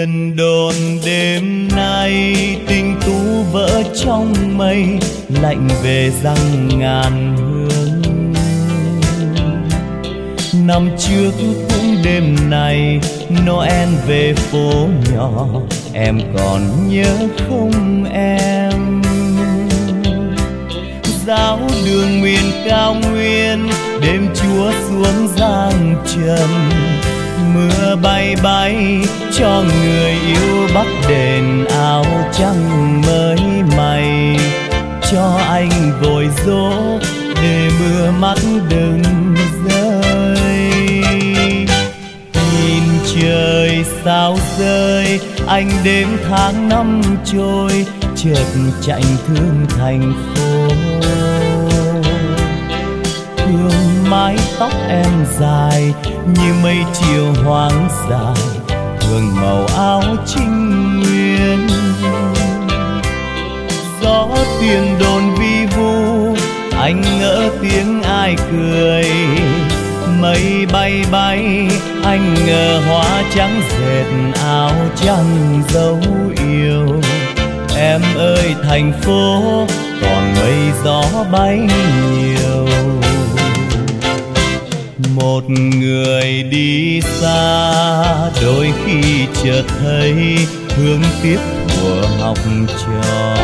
Tiền đồn đêm nay tình tú vỡ trong mây, lạnh về răng ngàn hương. Năm trước cũng đêm này Noel về phố nhỏ, em còn nhớ không em? Giáo đường miền cao nguyên, đêm Chúa xuống giang trần. Mưa bay bay cho người yêu Bắc đền áo trắng mới may. Cho anh vội dỗ để mưa mắt đừng rơi. Nhìn trời sao rơi, anh đêm tháng năm trôi, chợt chạy thương thành phố. Thương mái tóc em dài như mây chiều hoang dài, thương màu áo trinh nguyên. Gió tiền đồn vi vu, anh ngỡ tiếng ai cười. Mây bay bay, anh ngờ hoa trắng dệt áo trắng dấu yêu. Em ơi thành phố, còn mây gió bay nhiều. Một người đi xa, đôi khi chợt thấy hướng tiếc của học trò.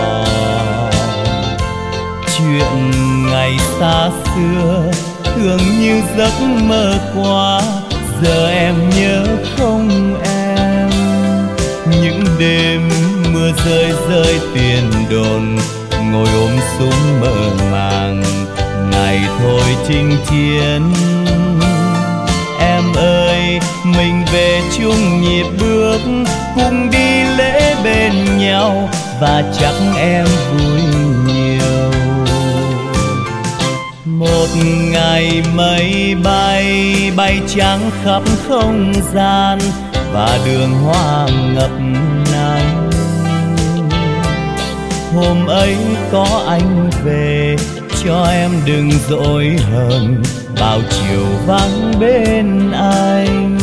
Chuyện ngày xa xưa tưởng như giấc mơ qua, giờ em nhớ không em? Những đêm mưa rơi rơi tiền đồn, ngồi ôm súng mơ màng, ngày thôi chinh chiến. Em ơi mình về chung nhịp bước, cùng đi lễ bên nhau, và chắc em vui nhiều. Một ngày mây bay bay trắng khắp không gian, và đường hoa ngập nắng. Hôm ấy có anh về, cho em đừng dỗi hờn, bao chiều vắng bên anh.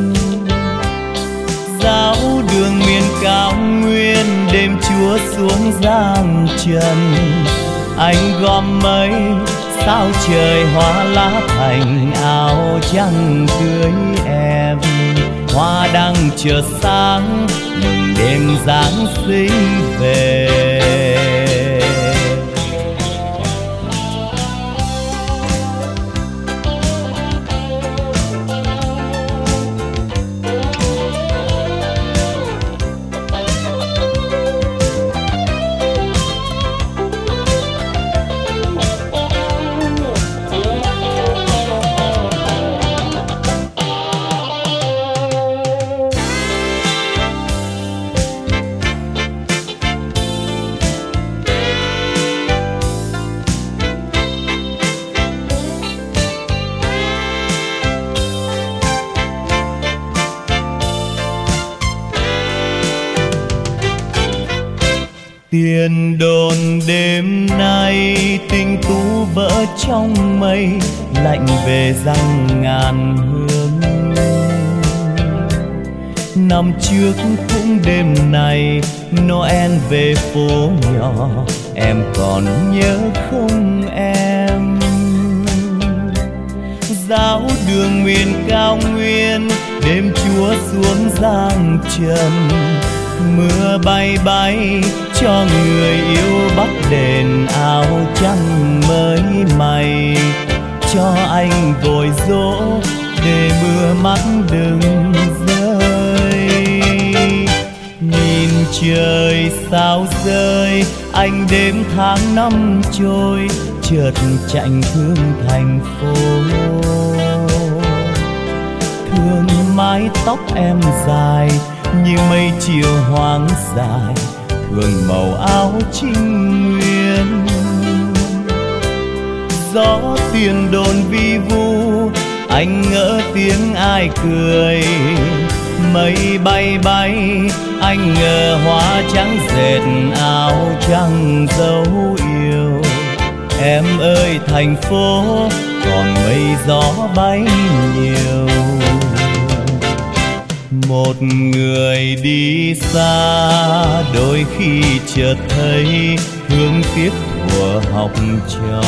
Giáo đường miền cao nguyên, đêm Chúa xuống giang trần. Anh gom mây, sao trời hoa lá thành áo trắng cưới em. Hoa đang chờ sáng, mừng đêm Giáng sinh về. Tiền đồn đêm nay tình tú vỡ trong mây, lạnh về răng ngàn hương. Năm trước cũng đêm này Noel về phố nhỏ, em còn nhớ không em? Giáo đường miền cao nguyên, đêm Chúa xuống giang trần. Mưa bay bay cho người yêu Bắc đền áo trắng mới may. Cho anh vội dỗ để mưa mắt đừng rơi. Nhìn trời sao rơi, anh đêm tháng năm trôi, chợt chạy thương thành phố. Thương mái tóc em dài như mây chiều hoang dài, thương màu áo trinh nguyên. Gió tiền đồn vi vu, anh ngỡ tiếng ai cười. Mây bay bay, anh ngờ hoa trắng dệt áo trắng dấu yêu. Em ơi thành phố, còn mây gió bay nhiều. Một người đi xa đôi khi chợt thấy thương tiếc thuở học trò.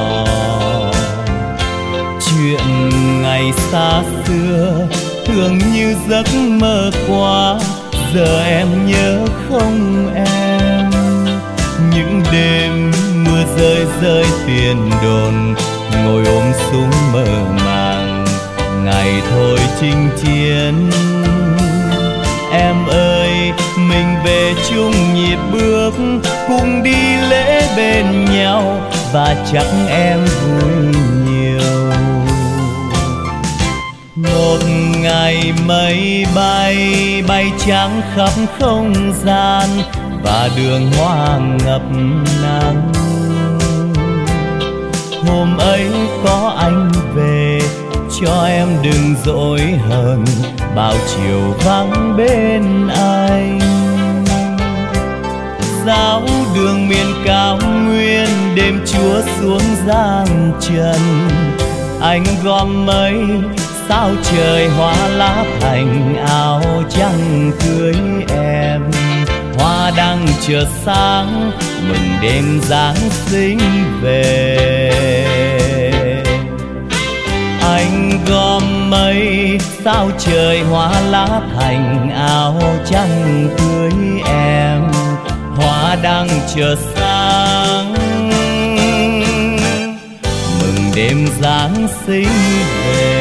Chuyện ngày xa xưa thường như giấc mơ qua, giờ em nhớ không em? Những đêm mưa rơi rơi tiền đồn, ngồi ôm súng mơ màng ngày thôi chinh chiến. Em ơi mình về chung nhịp bước, cùng đi lễ bên nhau và chắc em vui nhiều. Một ngày mây bay bay trắng khắp không gian và đường hoa ngập nắng. Hôm ấy có anh về cho em đừng dỗi hờn, bao chiều vắng bên anh. Dạo đường miền cao nguyên đêm chúa xuống gian trần, anh gom mấy sao trời hóa lá thành áo trắng cưới em. Hoa đăng chợt sáng mừng đêm Giáng sinh về. Anh gom mấy sao trời hóa lá thành áo trắng cưới em. Hoa đăng chợt sáng mừng đêm Giáng sinh về.